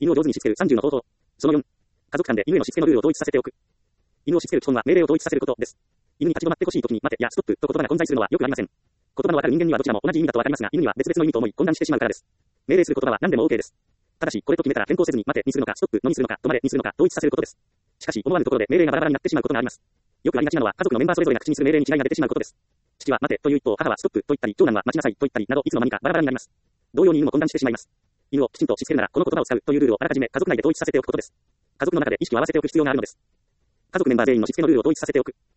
犬を上手にしつける30の方法。その4。家族間で犬へのしつけのルールを統一させておく。犬をしつける基本は命令を統一させることです。犬に立ち止まってほしいときに待てやストップと言葉が混在するのはよくありません。言葉のわかる人間にはどちらも同じ意味だとわかりますが、犬には別々の意味と思い混乱してしまうからです。命令する言葉は何でも OK です。ただし、これと決めたら変更せずに待てにするのか、ストップのにするのか、止まれにするのか、統一させることです。しかし、思わぬところで命令がバラバラになってしまうことがあります。よくありがちなのは、家族のメンバーそれぞれが口にする命令に違いが出てしまうことです。父は待てという一方、母はストップと言ったり、長男は待ちなさいと言ったりなど、いつの間にかバラバラになります。同様に犬も混乱してしまいます。犬をきちんとしつけるなら、この言葉を使うというルールをあらかじめ家族内で統一させておくことです。家族の中で意識を合わせておく必要があるのです。家族メンバー全員のしつけのルールを統一させておく。